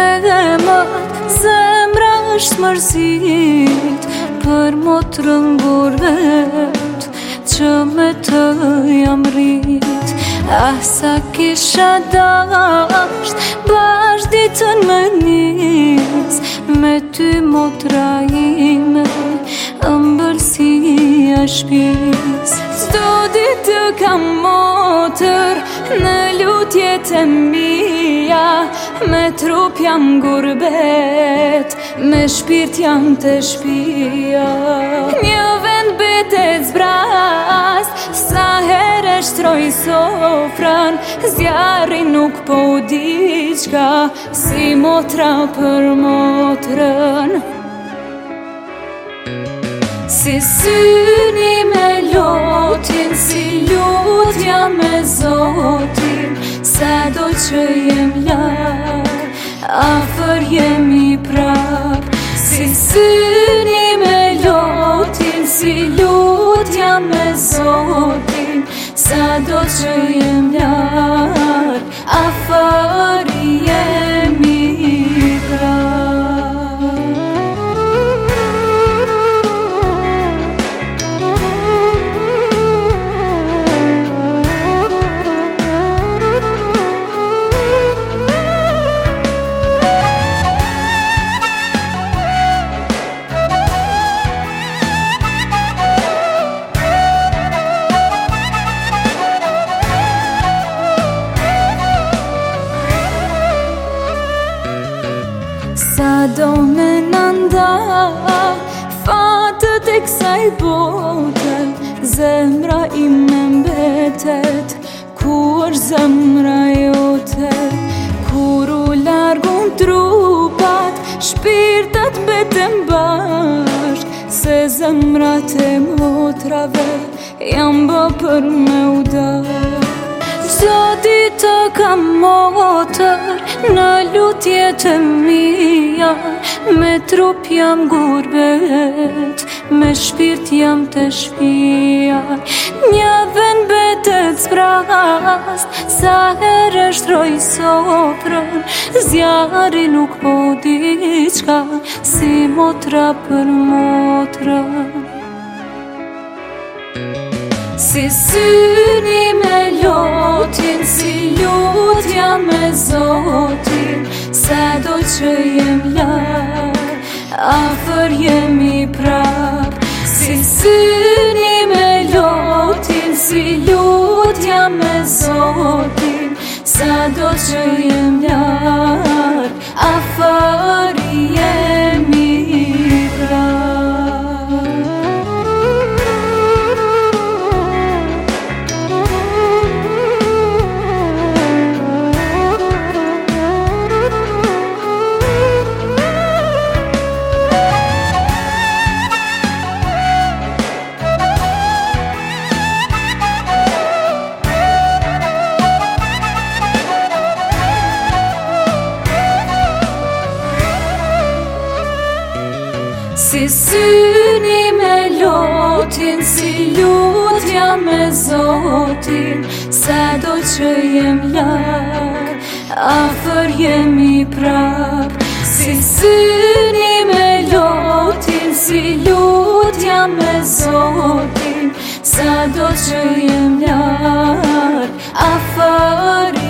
temat, zemra është mërzit për motrën gurvet që me të jam rrit. Sa kisha dasht bash ditën me nis, me ty motra ime ëmbëlsia shpis. Çdo ditë kam motër në lutjet e mia, me trup jam gurbet, me shpirt jam të shtëpia. Një vend betet zbras, sa herë shtroj sofrën, zjarri nuk po diçka, si motra për motrën. Si syni me lotin, si lutja me Zotin, sa do që jem larg, afër jemi prap. Si syni me lotin, si lutja me Zotin, sa do që jem larg, afër jemi prap. Sa do me nënda fatët e kësaj bote, zemra ime mbetet kur zemra jote. Kur u largun trupat, shpirtat beten bashk, se zemrat e motrave jam bë për me u dash. Çdo ditë kam motër në lutjet e mia, me trup jam gurbet, me shpirt jam të shtëpia. Një vend betet zbrast, sa herë shtroj sofrën, zjarri nuk po diçka, si motra për motrën. Si syni me lotin, si lutja me Zotin, sa do që jem larg, afër jemi prap. Si syni me lotin, si lutja me Zotin, sa do që jem larg, afër jemi prap. Si syni me lotin, si lutja me Zotin, sa do që jem larg, afër jemi prap. Si syni me lotin, si lutja me Zotin, sa do që jem larg, afër